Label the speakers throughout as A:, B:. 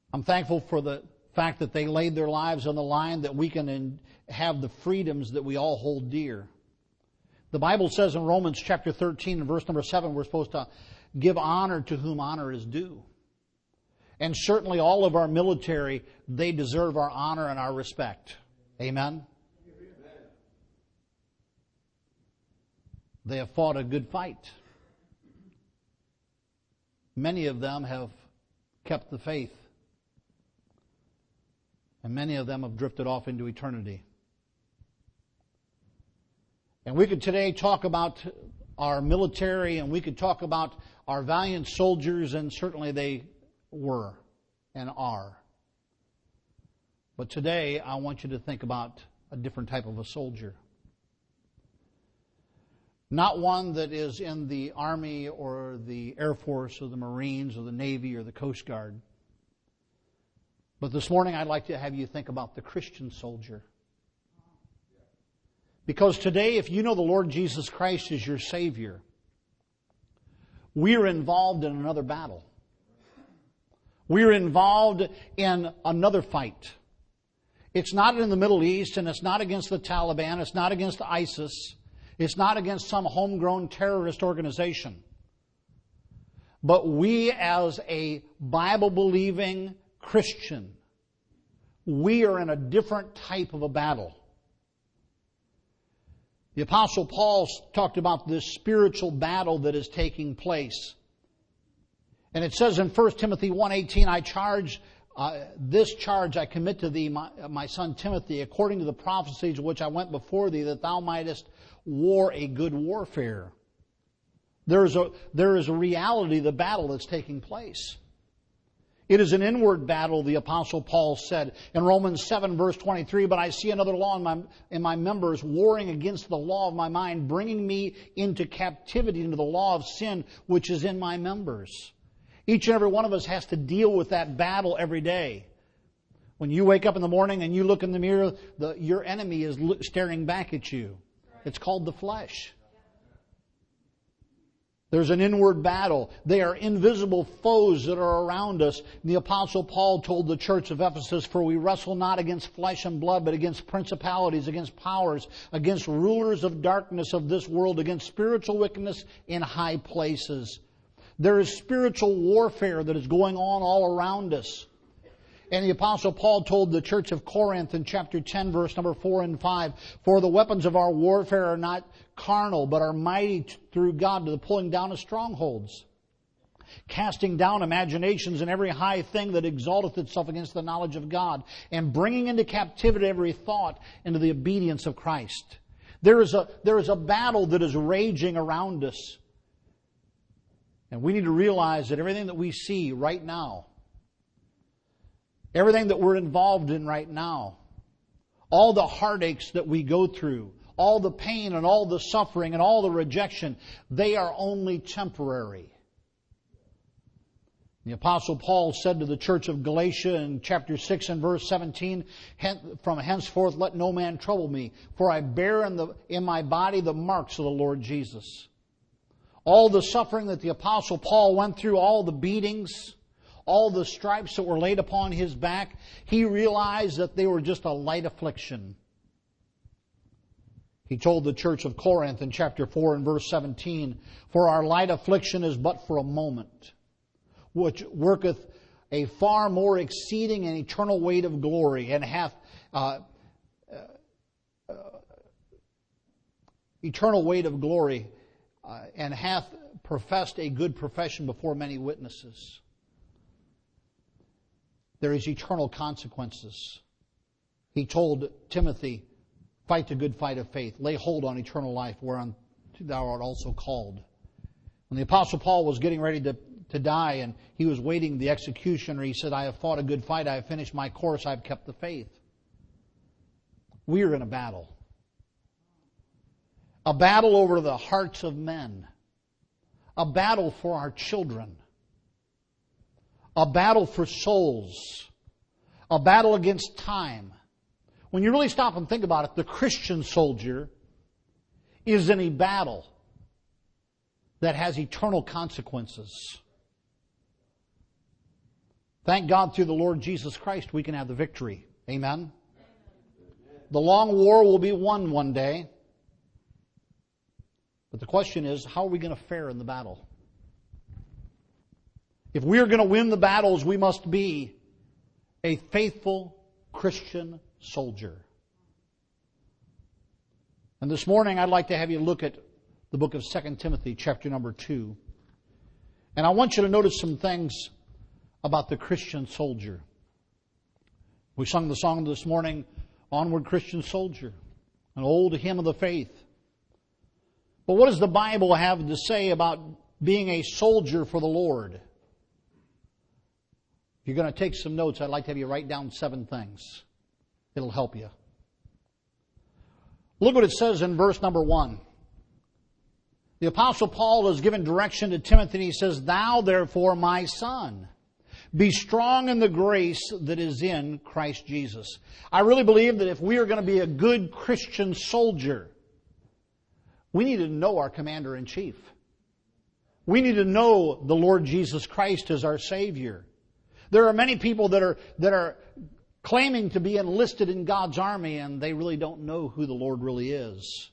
A: I'm thankful for the fact that they laid their lives on the line, that we can have the freedoms that we all hold dear. The Bible says in Romans chapter 13 and verse number 7, we're supposed to give honor to whom honor is due. And certainly all of our military, they deserve our honor and our respect. Amen? They have fought a good fight. Many of them have kept the faith. And many of them have drifted off into eternity. And we could today talk about our military, and we could talk about our valiant soldiers, and certainly they were and are. But today I want you to think about a different type of a soldier. Not one that is in the Army or the Air Force or the Marines or the Navy or the Coast Guard. But this morning I'd like to have you think about the Christian soldier. Because today, if you know the Lord Jesus Christ as your Savior, we are involved in another battle. We are involved in another fight. It's not in the Middle East, and it's not against the Taliban, it's not against ISIS, it's not against some homegrown terrorist organization. But we as a Bible-believing Christian, we are in a different type of a battle. The Apostle Paul talked about this spiritual battle that is taking place. And it says in 1 Timothy 1:18, this charge I commit to thee, my son Timothy, according to the prophecies which I went before thee, that thou mightest war a good warfare. There is a reality of the battle that's taking place. It is an inward battle, the Apostle Paul said in Romans 7 verse 23, but I see another law in my members, warring against the law of my mind, bringing me into captivity, into the law of sin, which is in my members. Each and every one of us has to deal with that battle every day. When you wake up in the morning and you look in the mirror, your enemy is staring back at you. It's called the flesh. There's an inward battle. They are invisible foes that are around us. The Apostle Paul told the church of Ephesus, for we wrestle not against flesh and blood, but against principalities, against powers, against rulers of darkness of this world, against spiritual wickedness in high places. There is spiritual warfare that is going on all around us. And the Apostle Paul told the church of Corinth in chapter 10, verse number 4 and 5, for the weapons of our warfare are not carnal, but are mighty through God to the pulling down of strongholds, casting down imaginations and every high thing that exalteth itself against the knowledge of God, and bringing into captivity every thought into the obedience of Christ. There is a battle that is raging around us. And we need to realize that everything that we see right now, everything that we're involved in right now, all the heartaches that we go through, all the pain and all the suffering and all the rejection, they are only temporary. The Apostle Paul said to the church of Galatia in chapter 6 and verse 17, from henceforth let no man trouble me, for I bear in my body the marks of the Lord Jesus. All the suffering that the Apostle Paul went through, all the beatings, all the stripes that were laid upon his back, he realized that they were just a light affliction. He told the church of Corinth in chapter 4 and verse 17, for our light affliction is but for a moment, which worketh a far more exceeding and eternal weight of glory, and hath eternal weight of glory, and hath professed a good profession before many witnesses. There is eternal consequences. He told Timothy, fight the good fight of faith. Lay hold on eternal life, whereon thou art also called. When the Apostle Paul was getting ready to die and he was waiting the executioner, he said, I have fought a good fight. I have finished my course. I have kept the faith. We are in a battle. A battle over the hearts of men. A battle for our children. A battle for souls. A battle against time. When you really stop and think about it, the Christian soldier is in a battle that has eternal consequences. Thank God through the Lord Jesus Christ we can have the victory. Amen? The long war will be won one day. But the question is, how are we going to fare in the battle? If we are going to win the battles, we must be a faithful Christian soldier. And this morning I'd like to have you look at the book of 2 Timothy, chapter number 2. And I want you to notice some things about the Christian soldier. We sung the song this morning, Onward Christian Soldier, an old hymn of the faith. But what does the Bible have to say about being a soldier for the Lord? If you're going to take some notes, I'd like to have you write down 7 things. It'll help you. Look what it says in verse number 1. The Apostle Paul has given direction to Timothy, and he says, Thou therefore, my son, be strong in the grace that is in Christ Jesus. I really believe that if we are going to be a good Christian soldier, we need to know our commander-in-chief. We need to know the Lord Jesus Christ as our Savior. There are many people that are claiming to be enlisted in God's army, and they really don't know who the Lord really is.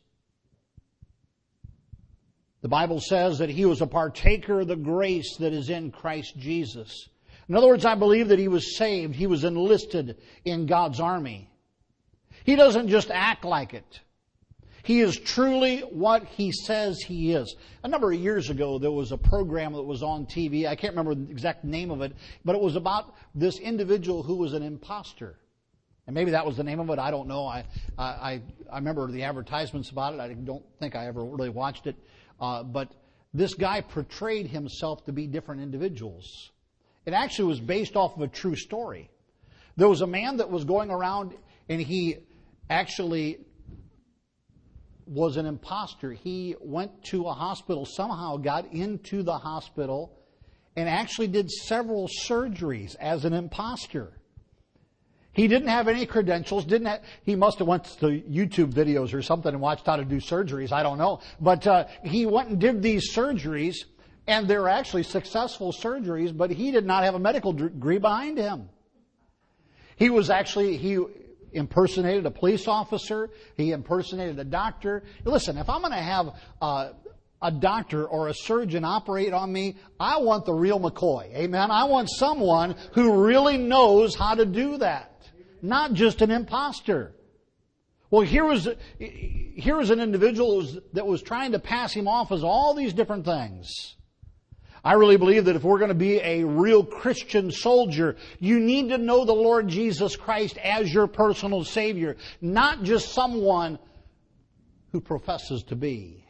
A: The Bible says that he was a partaker of the grace that is in Christ Jesus. In other words, I believe that he was saved. He was enlisted in God's army. He doesn't just act like it. He is truly what he says he is. A number of years ago, there was a program that was on TV. I can't remember the exact name of it, but it was about this individual who was an imposter. And maybe that was the name of it. I don't know. I remember the advertisements about it. I don't think I ever really watched it. But this guy portrayed himself to be different individuals. It actually was based off of a true story. There was a man that was going around, and he actually was an imposter. He went to a hospital, somehow got into the hospital, and actually did several surgeries as an imposter. He didn't have any credentials. He must have went to YouTube videos or something and watched how to do surgeries. I don't know. But he went and did these surgeries, and they were actually successful surgeries, but he did not have a medical degree behind him. He impersonated a police officer. He impersonated a doctor. Listen, if I'm going to have a doctor or a surgeon operate on me, I want the real McCoy. Amen? I want someone who really knows how to do that. Not just an imposter. Well, here was an individual that was trying to pass him off as all these different things. I really believe that if we're going to be a real Christian soldier, you need to know the Lord Jesus Christ as your personal Savior, not just someone who professes to be.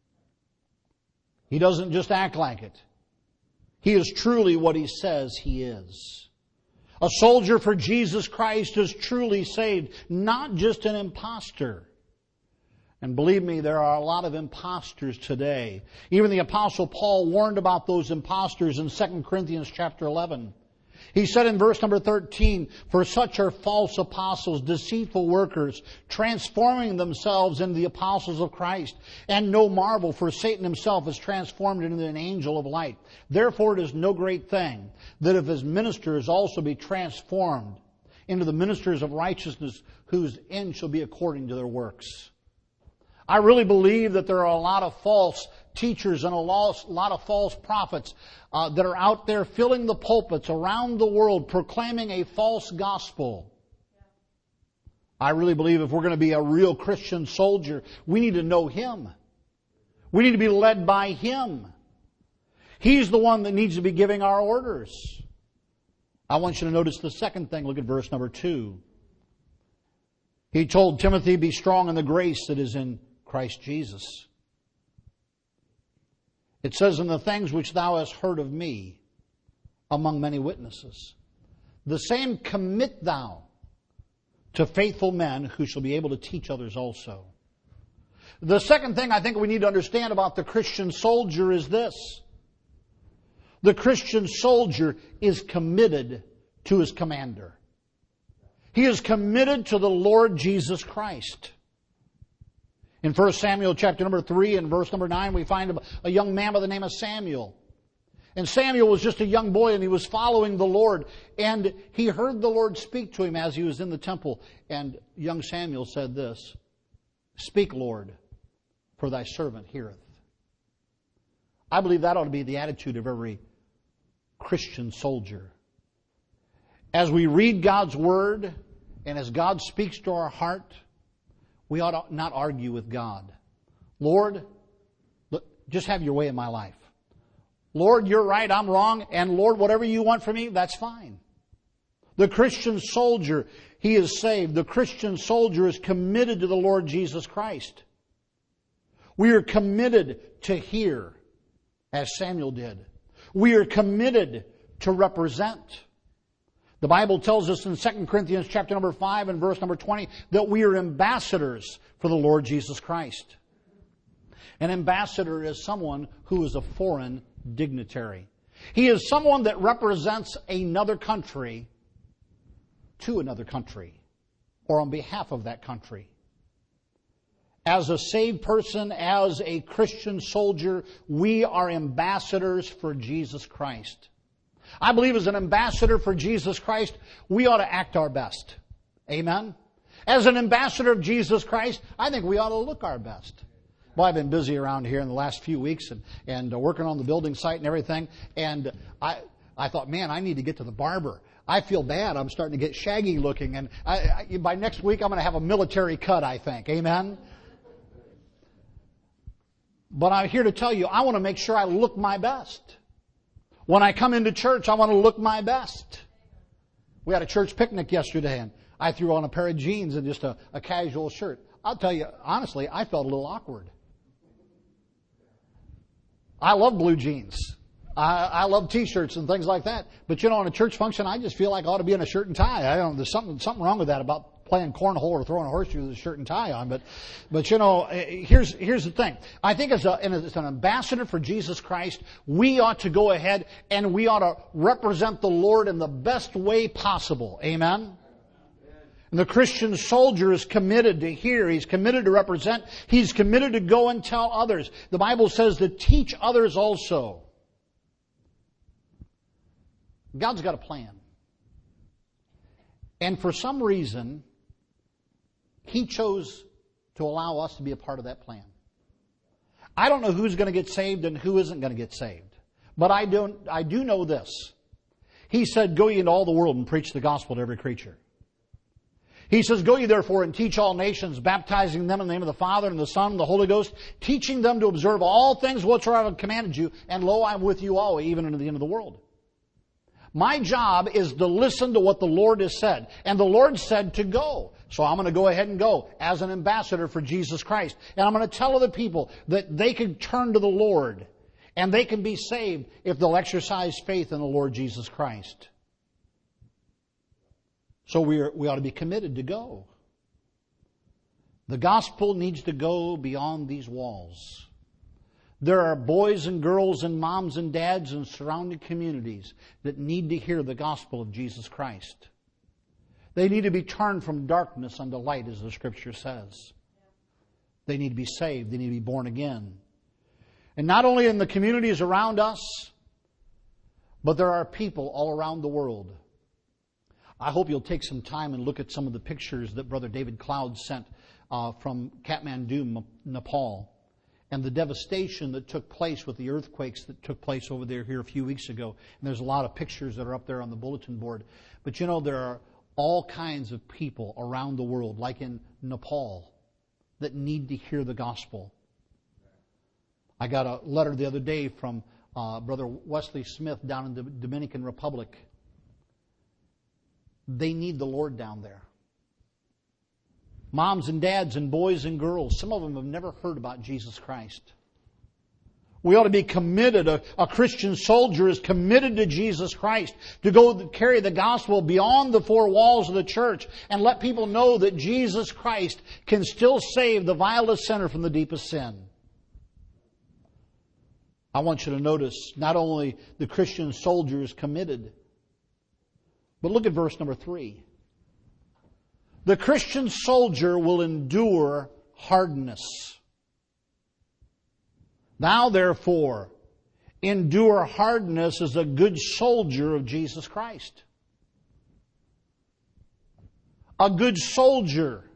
A: He doesn't just act like it. He is truly what he says he is. A soldier for Jesus Christ is truly saved, not just an imposter. And believe me, there are a lot of imposters today. Even the Apostle Paul warned about those imposters in 2 Corinthians chapter 11. He said in verse number 13, For such are false apostles, deceitful workers, transforming themselves into the apostles of Christ. And no marvel, for Satan himself is transformed into an angel of light. Therefore it is no great thing that if his ministers also be transformed into the ministers of righteousness, whose end shall be according to their works. I really believe that there are a lot of false teachers and a lot of false prophets that are out there filling the pulpits around the world proclaiming a false gospel. I really believe if we're going to be a real Christian soldier, we need to know Him. We need to be led by Him. He's the one that needs to be giving our orders. I want you to notice the second thing. Look at verse number 2. He told Timothy, Be strong in the grace that is in Christ Jesus. It says, In the things which thou hast heard of me among many witnesses, the same commit thou to faithful men who shall be able to teach others also. The second thing I think we need to understand about the Christian soldier is this. The Christian soldier is committed to his commander. He is committed to the Lord Jesus Christ. In 1 Samuel chapter number 3 and verse number 9, we find a young man by the name of Samuel. And Samuel was just a young boy and he was following the Lord. And he heard the Lord speak to him as he was in the temple. And young Samuel said this, "Speak, Lord, for thy servant heareth." I believe that ought to be the attitude of every Christian soldier. As we read God's Word and as God speaks to our heart, we ought not argue with God. Lord, just have your way in my life. Lord, you're right, I'm wrong, and Lord, whatever you want from me, that's fine. The Christian soldier, he is saved. The Christian soldier is committed to the Lord Jesus Christ. We are committed to hear, as Samuel did. We are committed to represent. The Bible tells us in 2 Corinthians chapter number 5 and verse number 20 that we are ambassadors for the Lord Jesus Christ. An ambassador is someone who is a foreign dignitary. He is someone that represents another country to another country or on behalf of that country. As a saved person, as a Christian soldier, we are ambassadors for Jesus Christ. I believe as an ambassador for Jesus Christ, we ought to act our best. Amen? As an ambassador of Jesus Christ, I think we ought to look our best. Well, I've been busy around here in the last few weeks and working on the building site and everything. And I thought, man, I need to get to the barber. I feel bad. I'm starting to get shaggy looking. And by next week, I'm going to have a military cut, I think. Amen? But I'm here to tell you, I want to make sure I look my best. When I come into church, I want to look my best. We had a church picnic yesterday, and I threw on a pair of jeans and just a casual shirt. I'll tell you, honestly, I felt a little awkward. I love blue jeans. I love T-shirts and things like that. But you know, in a church function, I just feel like I ought to be in a shirt and tie. I don't know, there's something wrong with that about playing cornhole or throwing a horseshoe with a shirt and tie on. But you know, here's the thing. I think as an ambassador for Jesus Christ, we ought to go ahead and we ought to represent the Lord in the best way possible. Amen? And the Christian soldier is committed to hear. He's committed to represent. He's committed to go and tell others. The Bible says to teach others also. God's got a plan. And for some reason, He chose to allow us to be a part of that plan. I don't know who's going to get saved and who isn't going to get saved. But I do know this. He said, "Go ye into all the world and preach the gospel to every creature." He says, "Go ye therefore and teach all nations, baptizing them in the name of the Father and the Son and the Holy Ghost, teaching them to observe all things whatsoever I have commanded you, and lo, I am with you always, even unto the end of the world." My job is to listen to what the Lord has said. And the Lord said to go. So I'm going to go ahead and go as an ambassador for Jesus Christ. And I'm going to tell other people that they can turn to the Lord and they can be saved if they'll exercise faith in the Lord Jesus Christ. So we ought to be committed to go. The gospel needs to go beyond these walls. There are boys and girls and moms and dads in surrounding communities that need to hear the gospel of Jesus Christ. They need to be turned from darkness unto light, as the Scripture says. They need to be saved. They need to be born again. And not only in the communities around us, but there are people all around the world. I hope you'll take some time and look at some of the pictures that Brother David Cloud sent from Kathmandu, Nepal, and the devastation that took place with the earthquakes that took place over there here a few weeks ago. And there's a lot of pictures that are up there on the bulletin board. But you know, there are all kinds of people around the world, like in Nepal, that need to hear the gospel. I got a letter the other day from Brother Wesley Smith down in the Dominican Republic. They need the Lord down there. Moms and dads and boys and girls, some of them have never heard about Jesus Christ. We ought to be committed. A Christian soldier is committed to Jesus Christ to go carry the gospel beyond the four walls of the church and let people know that Jesus Christ can still save the vilest sinner from the deepest sin. I want you to notice not only the Christian soldier is committed, but look at verse number 3. The Christian soldier will endure hardness. Thou therefore endure hardness as a good soldier of Jesus Christ. A good soldier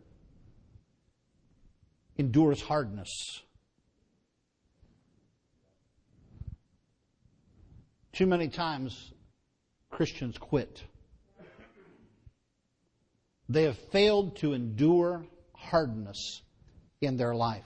A: endures hardness. Too many times Christians quit. They have failed to endure hardness in their life.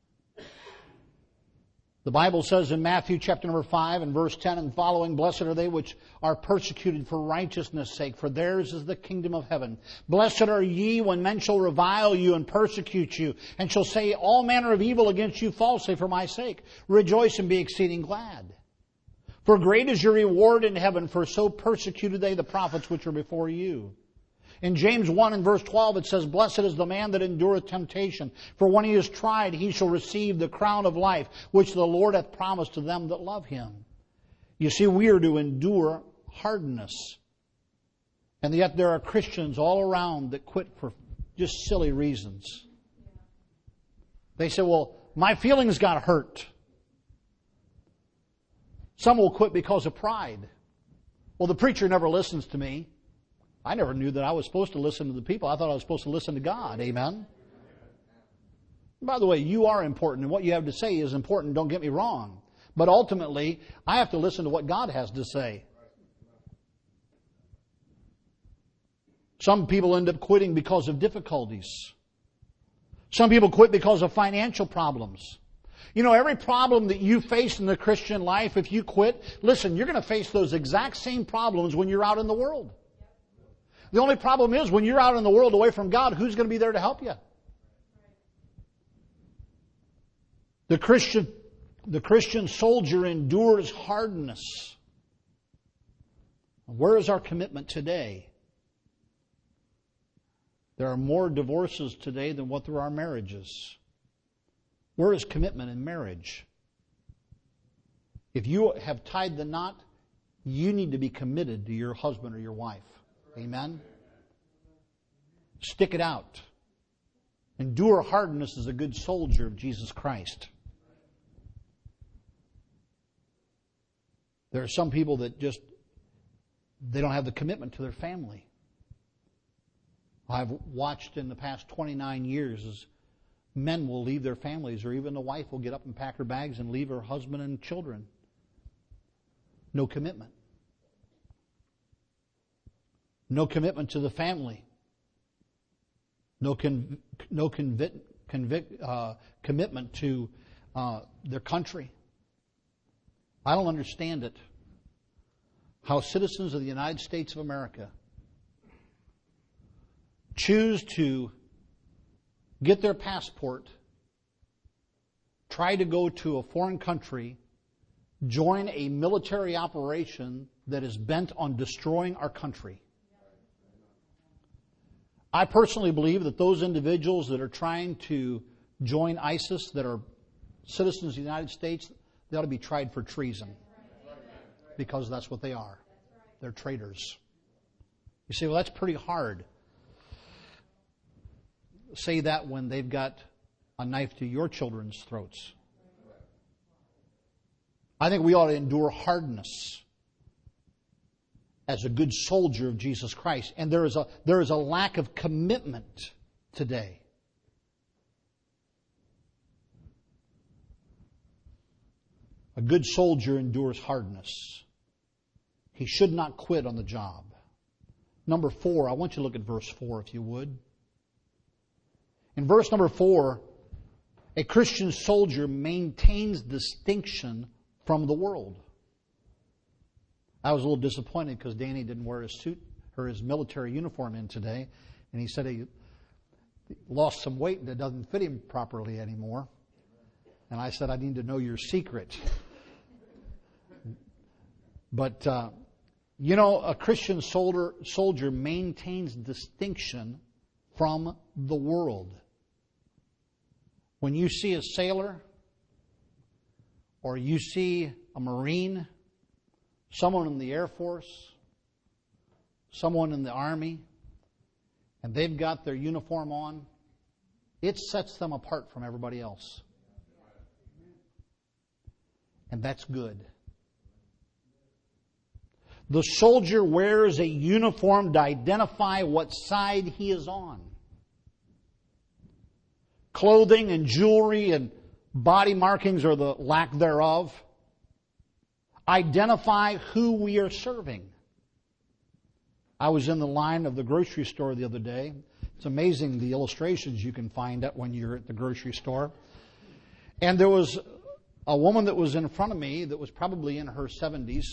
A: The Bible says in Matthew chapter number 5 and verse 10 and following, "Blessed are they which are persecuted for righteousness' sake, for theirs is the kingdom of heaven. Blessed are ye when men shall revile you and persecute you, and shall say all manner of evil against you falsely for my sake. Rejoice and be exceeding glad. For great is your reward in heaven, for so persecuted they the prophets which were before you." In James 1 and verse 12 it says, "Blessed is the man that endureth temptation, for when he is tried he shall receive the crown of life, which the Lord hath promised to them that love him." You see, we are to endure hardness. And yet there are Christians all around that quit for just silly reasons. They say, well, my feelings got hurt. Some will quit because of pride. Well, the preacher never listens to me. I never knew that I was supposed to listen to the people. I thought I was supposed to listen to God. Amen? By the way, you are important, and what you have to say is important, don't get me wrong. But ultimately, I have to listen to what God has to say. Some people end up quitting because of difficulties. Some people quit because of financial problems. You know, every problem that you face in the Christian life, if you quit, listen, you're going to face those exact same problems when you're out in the world. The only problem is when you're out in the world away from God, who's going to be there to help you? The Christian soldier endures hardness. Where is our commitment today? There are more divorces today than what there are marriages. Where is commitment in marriage? If you have tied the knot, you need to be committed to your husband or your wife. Amen? Stick it out. Endure hardness as a good soldier of Jesus Christ. There are some people that they don't have the commitment to their family. I've watched in the past 29 years as men will leave their families, or even the wife will get up and pack her bags and leave her husband and children. No commitment. No commitment to the family. No commitment to their country. I don't understand it. How citizens of the United States of America choose to get their passport, try to go to a foreign country, join a military operation that is bent on destroying our country. I personally believe that those individuals that are trying to join ISIS, that are citizens of the United States, they ought to be tried for treason. Because that's what they are. They're traitors. You say, well, that's pretty hard. Say that when they've got a knife to your children's throats. I think we ought to endure hardness as a good soldier of Jesus Christ. And there is a lack of commitment today. A good soldier endures hardness. He should not quit on the job. Number 4, I want you to look at verse 4 if you would. In verse number 4, a Christian soldier maintains distinction from the world. I was a little disappointed because Danny didn't wear his suit or his military uniform in today. And he said he lost some weight and it doesn't fit him properly anymore. And I said, I need to know your secret. But, a Christian soldier maintains distinction from the world. When you see a sailor or you see a Marine, someone in the Air Force, someone in the Army, and they've got their uniform on, it sets them apart from everybody else. And that's good. The soldier wears a uniform to identify what side he is on. Clothing and jewelry and body markings, or the lack thereof, identify who we are serving. I was in the line of the grocery store the other day. It's amazing the illustrations you can find when you're at the grocery store. And there was a woman that was in front of me that was probably in her 70s.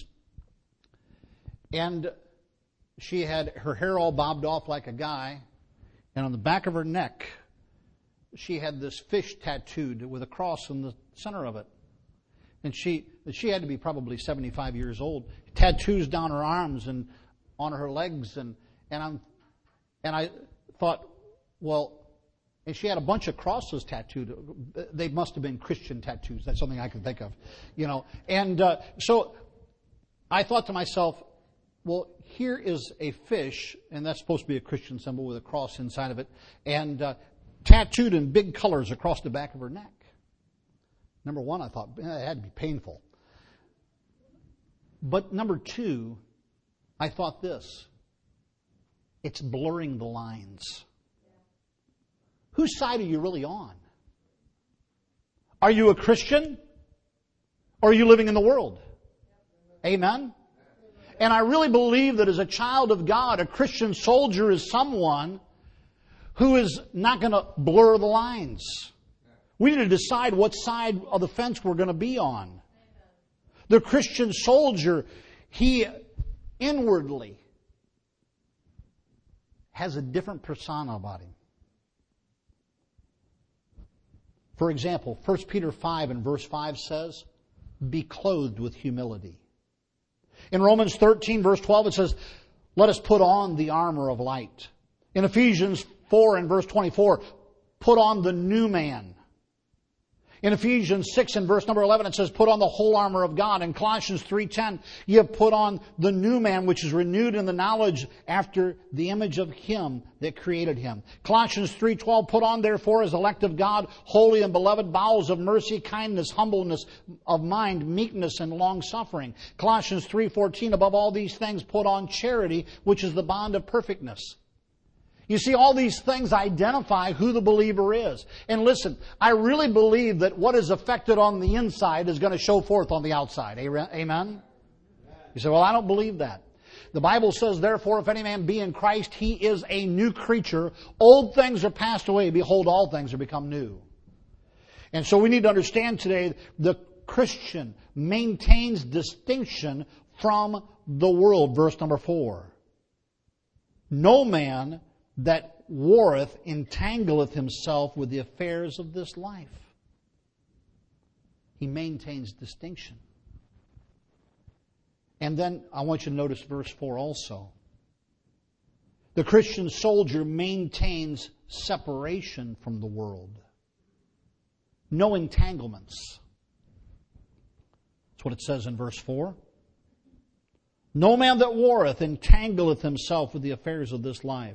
A: And she had her hair all bobbed off like a guy. And on the back of her neck, she had this fish tattooed with a cross in the center of it. And she had to be probably 75 years old. Tattoos down her arms and on her legs. And I thought, well, and she had a bunch of crosses tattooed. They must have been Christian tattoos. That's something I can think of, And so I thought to myself, well, here is a fish, and that's supposed to be a Christian symbol with a cross inside of it, and tattooed in big colors across the back of her neck. Number one, I thought, it had to be painful. But number two, I thought this. It's blurring the lines. Whose side are you really on? Are you a Christian? Or are you living in the world? Amen? And I really believe that as a child of God, a Christian soldier is someone who is not going to blur the lines. We need to decide what side of the fence we're going to be on. The Christian soldier, he inwardly has a different persona about him. For example, 1 Peter 5 and verse 5 says, be clothed with humility. In Romans 13 verse 12 it says, let us put on the armor of light. In Ephesians 4 and verse 24, put on the new man. In Ephesians 6 and verse number 11 it says, put on the whole armor of God. In Colossians 3:10, you have put on the new man, which is renewed in the knowledge after the image of Him that created him. Colossians 3:12, put on therefore as elect of God, holy and beloved, bowels of mercy, kindness, humbleness of mind, meekness, and long-suffering. Colossians 3:14, above all these things put on charity, which is the bond of perfectness. You see, all these things identify who the believer is. And listen, I really believe that what is affected on the inside is going to show forth on the outside. Amen? You say, well, I don't believe that. The Bible says, therefore, if any man be in Christ, he is a new creature. Old things are passed away. Behold, all things are become new. And so we need to understand today the Christian maintains distinction from the world. Verse number 4. No man that warreth entangleth himself with the affairs of this life. He maintains distinction. And then I want you to notice verse 4 also. The Christian soldier maintains separation from the world. No entanglements. That's what it says in verse 4. No man that warreth entangleth himself with the affairs of this life.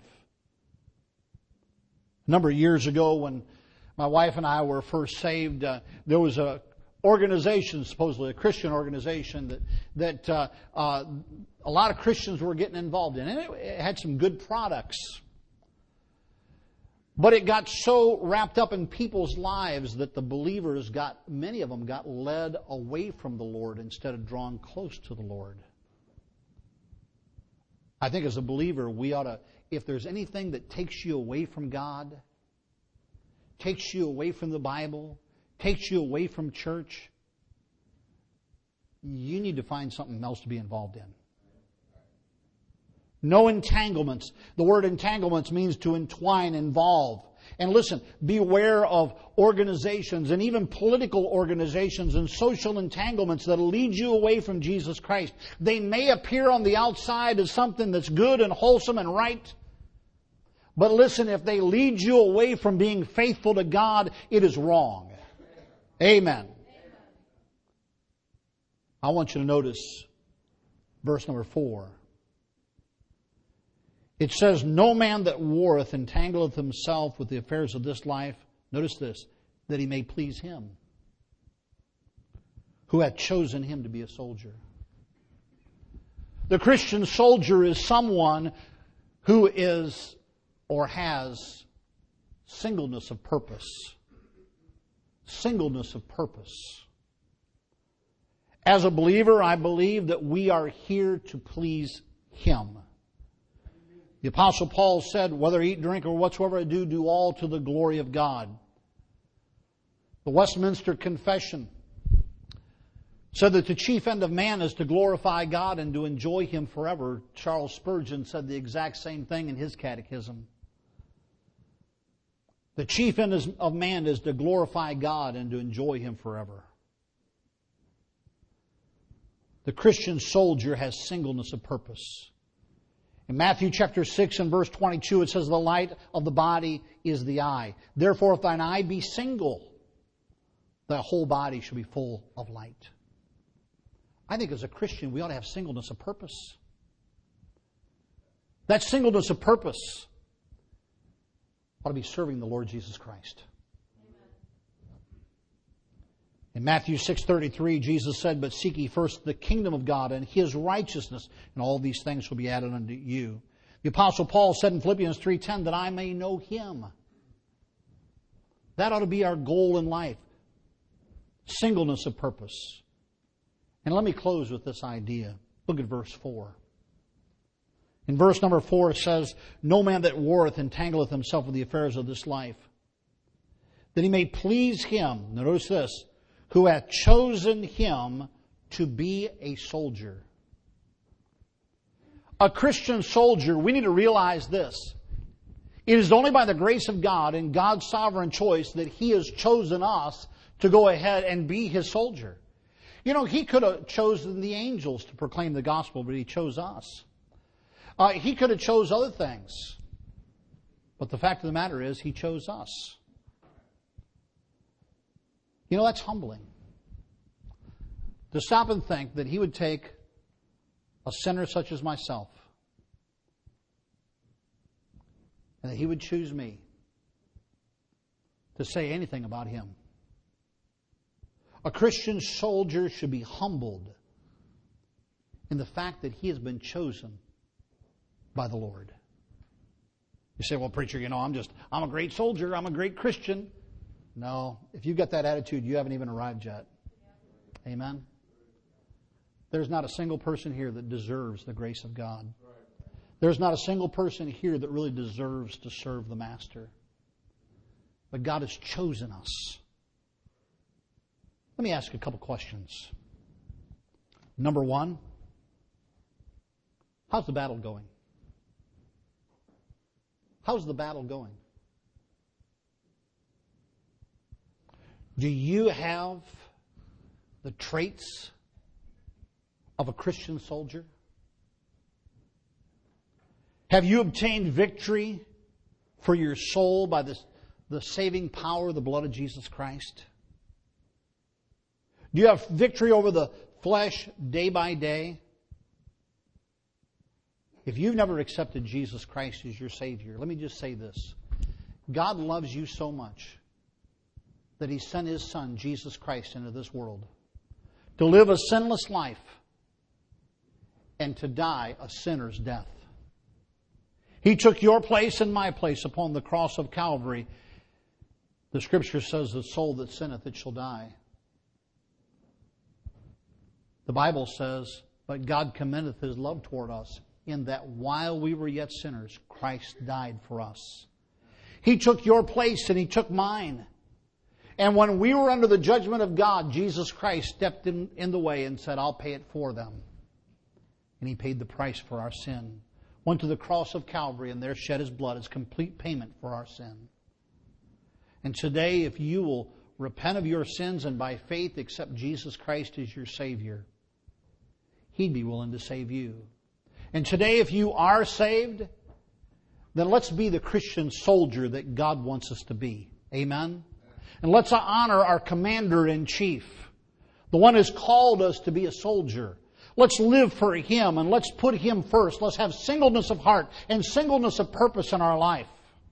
A: A number of years ago, when my wife and I were first saved, there was a organization, supposedly a Christian organization, that a lot of Christians were getting involved in. And it had some good products. But it got so wrapped up in people's lives that the believers many of them got led away from the Lord instead of drawn close to the Lord. I think as a believer, we ought to, if there's anything that takes you away from God, takes you away from the Bible, takes you away from church, you need to find something else to be involved in. No entanglements. The word entanglements means to entwine, involve. And listen, beware of organizations and even political organizations and social entanglements that will lead you away from Jesus Christ. They may appear on the outside as something that's good and wholesome and right. But listen, if they lead you away from being faithful to God, it is wrong. Amen. I want you to notice verse number 4. It says, no man that warreth entangleth himself with the affairs of this life. Notice this, that he may please him who hath chosen him to be a soldier. The Christian soldier is someone who is or has singleness of purpose. Singleness of purpose. As a believer, I believe that we are here to please Him. The Apostle Paul said, whether I eat, drink, or whatsoever I do, do all to the glory of God. The Westminster Confession said that the chief end of man is to glorify God and to enjoy Him forever. Charles Spurgeon said the exact same thing in his catechism. The chief end of man is to glorify God and to enjoy Him forever. The Christian soldier has singleness of purpose. In Matthew chapter 6 and verse 22, it says, the light of the body is the eye. Therefore, if thine eye be single, thy whole body shall be full of light. I think as a Christian, we ought to have singleness of purpose. That singleness of purpose ought to be serving the Lord Jesus Christ. In Matthew 6:33, Jesus said, but seek ye first the kingdom of God and His righteousness, and all these things will be added unto you. The Apostle Paul said in Philippians 3:10, that I may know Him. That ought to be our goal in life. Singleness of purpose. And let me close with this idea. Look at verse 4. In verse number 4 it says, no man that warreth entangleth himself with the affairs of this life, that he may please Him. Now notice this, who hath chosen him to be a soldier. A Christian soldier, we need to realize this. It is only by the grace of God and God's sovereign choice that He has chosen us to go ahead and be His soldier. You know, He could have chosen the angels to proclaim the gospel, but He chose us. He could have chose other things. But the fact of the matter is, He chose us. You know, that's humbling. To stop and think that He would take a sinner such as myself, and that He would choose me to say anything about Him. A Christian soldier should be humbled in the fact that he has been chosen by the Lord. You say, well, preacher, I'm a great soldier, I'm a great Christian. No, if you've got that attitude, you haven't even arrived yet. Amen? There's not a single person here that deserves the grace of God. There's not a single person here that really deserves to serve the Master. But God has chosen us. Let me ask a couple questions. Number one, how's the battle going? How's the battle going? Do you have the traits of a Christian soldier? Have you obtained victory for your soul by the saving power of the blood of Jesus Christ? Do you have victory over the flesh day by day? If you've never accepted Jesus Christ as your Savior, let me just say this. God loves you so much that He sent His Son, Jesus Christ, into this world to live a sinless life and to die a sinner's death. He took your place and my place upon the cross of Calvary. The Scripture says, the soul that sinneth, it shall die. The Bible says, but God commendeth His love toward us, in that while we were yet sinners, Christ died for us. He took your place and He took mine. And when we were under the judgment of God, Jesus Christ stepped in the way and said, I'll pay it for them. And He paid the price for our sin. Went to the cross of Calvary and there shed His blood as complete payment for our sin. And today, if you will repent of your sins and by faith accept Jesus Christ as your Savior, He'd be willing to save you. And today, if you are saved, then let's be the Christian soldier that God wants us to be. Amen? And let's honor our Commander-in-Chief, the one who's called us to be a soldier. Let's live for Him and let's put Him first. Let's have singleness of heart and singleness of purpose in our life.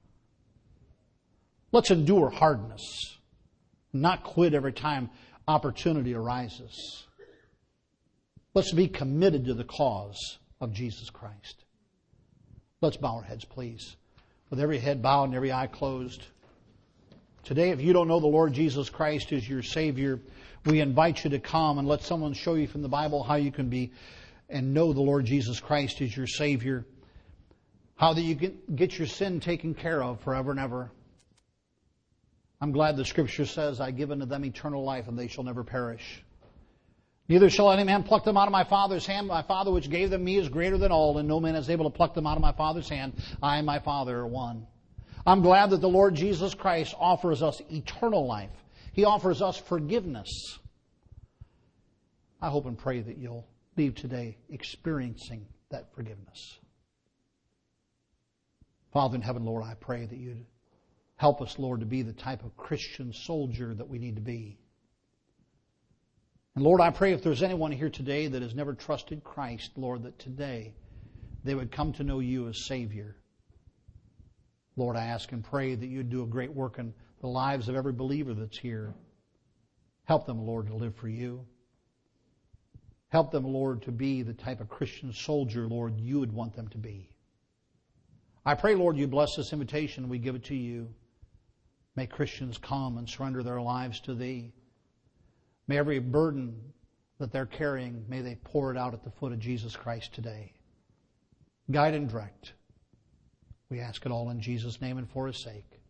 A: Let's endure hardness, not quit every time opportunity arises. Let's be committed to the cause of Jesus Christ. Let's bow our heads, please. With every head bowed and every eye closed. Today, if you don't know the Lord Jesus Christ as your Savior, we invite you to come and let someone show you from the Bible how you can be and know the Lord Jesus Christ as your Savior. How that you can get your sin taken care of forever and ever. I'm glad the Scripture says, I give unto them eternal life, and they shall never perish. Neither shall any man pluck them out of my Father's hand. My Father which gave them me is greater than all, and no man is able to pluck them out of my Father's hand. I and my Father are one. I'm glad that the Lord Jesus Christ offers us eternal life. He offers us forgiveness. I hope and pray that you'll leave today experiencing that forgiveness. Father in heaven, Lord, I pray that you'd help us, Lord, to be the type of Christian soldier that we need to be. And Lord, I pray if there's anyone here today that has never trusted Christ, Lord, that today they would come to know you as Savior. Lord, I ask and pray that you'd do a great work in the lives of every believer that's here. Help them, Lord, to live for you. Help them, Lord, to be the type of Christian soldier, Lord, you would want them to be. I pray, Lord, you bless this invitation. We give it to you. May Christians come and surrender their lives to Thee. May every burden that they're carrying, may they pour it out at the foot of Jesus Christ today. Guide and direct. We ask it all in Jesus' name and for His sake.